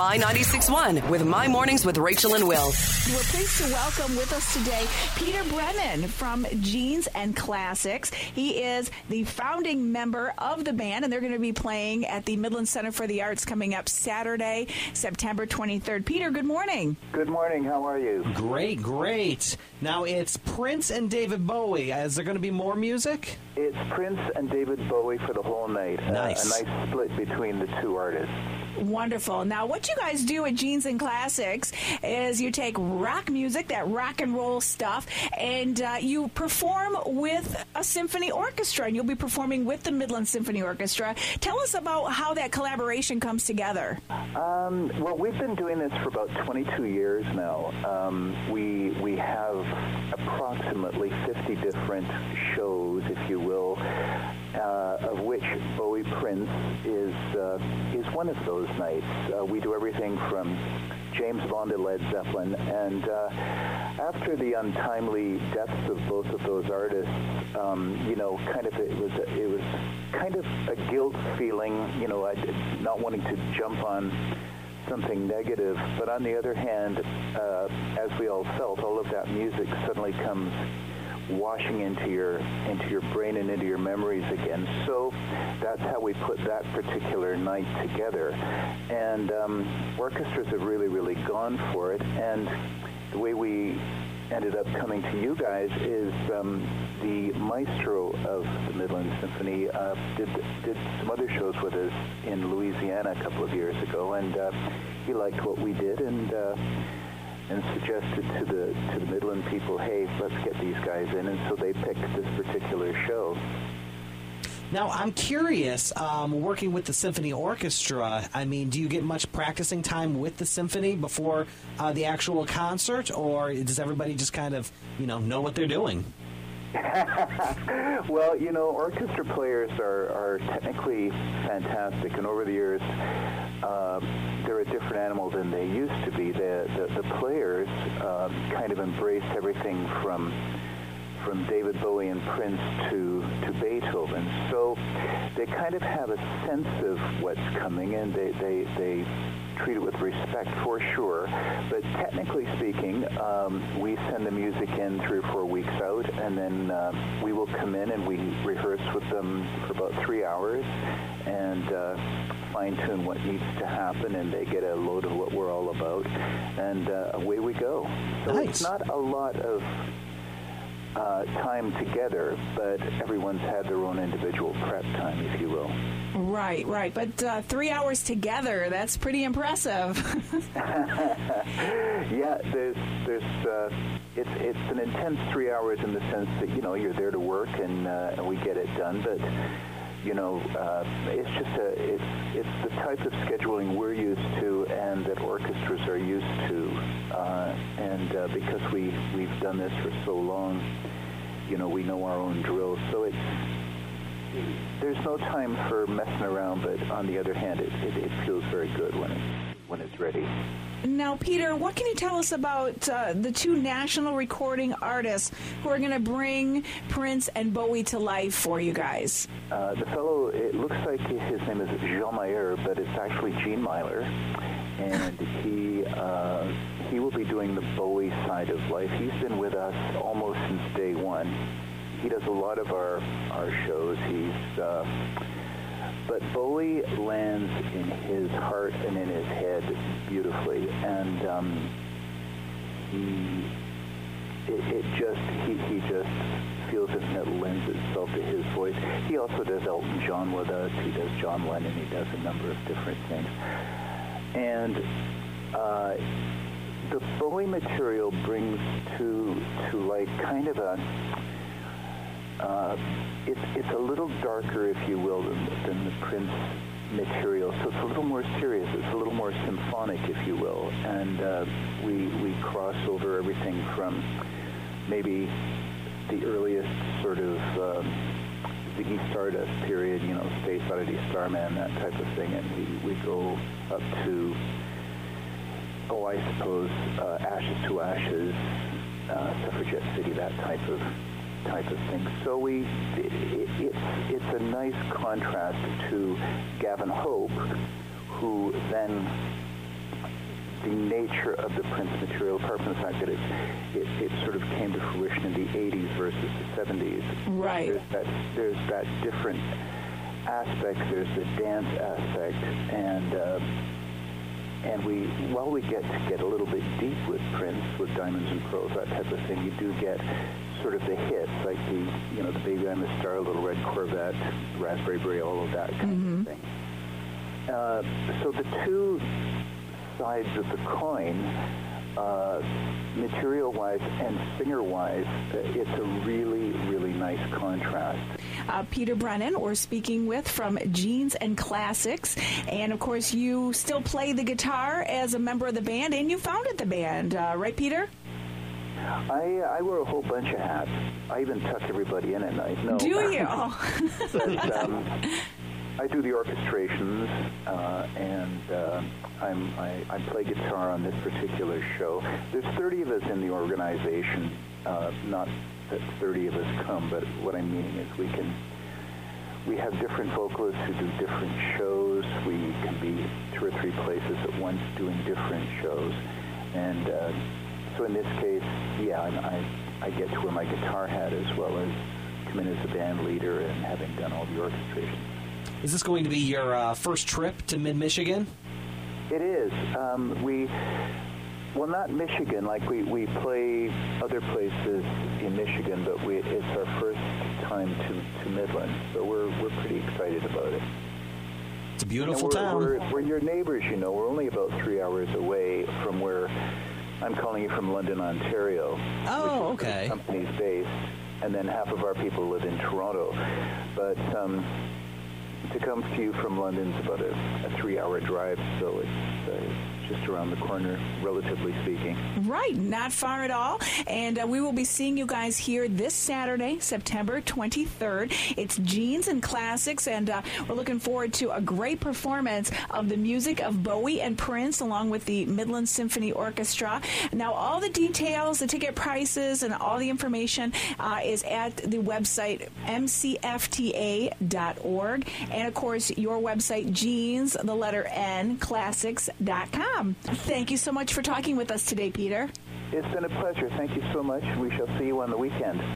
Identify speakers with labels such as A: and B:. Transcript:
A: My 96.1 with My Mornings with Rachel and Will.
B: We're pleased to welcome with us today Peter Brennan from Jeans and Classics. He is the founding member of the band, and they're going to be playing at the Midland Center for the Arts coming up Saturday, September 23rd. Peter, good morning.
C: Good morning. How are you?
D: Great. Now it's Prince and David Bowie. Is there going to be more music?
C: It's Prince and David Bowie for the whole night.
D: Nice.
C: A nice split between the two artists.
B: Wonderful. Now, what you guys do at Jeans and Classics is you take rock music, that rock and roll stuff, and you perform with a symphony orchestra, and you'll be performing with the Midland Symphony Orchestra. Tell us about how that collaboration comes together.
C: Well, we've been doing this for about 22 years now. We have approximately 50 different shows, if you will, of which Bowie Prince is one of those nights. We do everything from James Bond to Led Zeppelin, and after the untimely deaths of both of those artists, it was kind of a guilt feeling, not wanting to jump on something negative, but on the other hand, as we all felt, all of that music suddenly comes washing into your brain and into your memories again. So that's how we put that particular night together. And orchestras have really, really gone for it. And the way we ended up coming to you guys is the maestro of the Midland Symphony did some other shows with us in Louisiana a couple of years ago, and he liked what we did and suggested to the Midland people, hey, let's get these guys in, and so they picked this particular show.
D: Now, I'm curious, working with the symphony orchestra, do you get much practicing time with the symphony before the actual concert, or does everybody just kind of, know what they're doing?
C: Well, orchestra players are technically fantastic, and over the years, they're a different animal than they used to be. The players kind of embraced everything from David Bowie and Prince to Beethoven, so they kind of have a sense of what's coming, and they treat it with respect for sure. But technically speaking, we send the music in 3 or 4 weeks out, and then we will come in and we rehearse with them for about 3 hours and fine-tune what needs to happen, and they get a load of what we're all about, and away we go. So
D: Nice.
C: It's not a lot of time together, but everyone's had their own individual prep time, if you will.
B: Right. But 3 hours together, that's pretty impressive.
C: Yeah, it's an intense 3 hours in the sense that, you're there to work and we get it done, but it's the type of scheduling we're used to and that orchestras are used to, and because we've done this for so long, we know our own drills, so there's no time for messing around, but on the other hand, it feels very good when it's ready.
B: Now, Peter, what can you tell us about the two national recording artists who are going to bring Prince and Bowie to life for you guys?
C: The fellow, it looks like his name is Jean Mayer, but it's actually Gene Myler, and he will be doing the Bowie side of life. He's been with us almost since day one. He does a lot of our shows. But Bowie lands in his heart and in his head beautifully, and he just feels it, and it lends itself to his voice. He also does Elton John with us. He does John Lennon. He does a number of different things, and the Bowie material brings to light kind of a. It's a little darker, if you will, than the Prince material. So it's a little more serious. It's a little more symphonic, if you will. And we cross over everything from maybe the earliest sort of Ziggy Stardust period, Space Oddity, Starman, that type of thing, and we go up to, I suppose, Ashes to Ashes, Suffragette City, that type of thing. So it's a nice contrast to Gavin Hope, who then the nature of the Prince material, apart from the fact that it sort of came to fruition in the 80s versus the 70s.
B: Right.
C: There's that different aspect. There's the dance aspect, and while we get a little bit deep with Prince, with Diamonds and Pearls, that type of thing, you do get sort of the hits, like the Baby I'm a Star, Little Red Corvette, Raspberry Beret, all of that kind of thing. So the two sides of the coin, material-wise and singer-wise, it's a really, really nice contrast.
B: Peter Brennan, we're speaking with from Jeans and Classics. And, of course, you still play the guitar as a member of the band, and you founded the band, right, Peter?
C: I wear a whole bunch of hats. I even tuck everybody in at night. No.
B: Do you?
C: But, I do the orchestrations, and I play guitar on this particular show. There's 30 of us in the organization. Not that 30 of us come, but what I'm meaning is we have different vocalists who do different shows. We can be 2 or 3 places at once doing different shows, and so in this case, I get to wear my guitar hat as well as come in as a band leader and having done all the orchestrations.
D: Is this going to be your first trip to mid-Michigan?
C: It is. Well, not Michigan. Like we play other places in Michigan, but it's our first time to Midland, so we're pretty excited about it.
D: It's a beautiful town.
C: We're your neighbors, you know. We're only about 3 hours away from where I'm calling you from London, Ontario.
D: Oh,
C: which is where the company's based, and then half of our people live in Toronto. But to come to you from London's about a 3-hour drive, so it's just around the corner, relatively speaking.
B: Right, not far at all. And we will be seeing you guys here this Saturday, September 23rd. It's Jeans and Classics, and we're looking forward to a great performance of the music of Bowie and Prince, along with the Midland Symphony Orchestra. Now, all the details, the ticket prices, and all the information is at the website mcfta.org. And, of course, your website, Jeans, the letter N, classics.com. Thank you so much for talking with us today, Peter.
C: It's been a pleasure. Thank you so much. We shall see you on the weekend.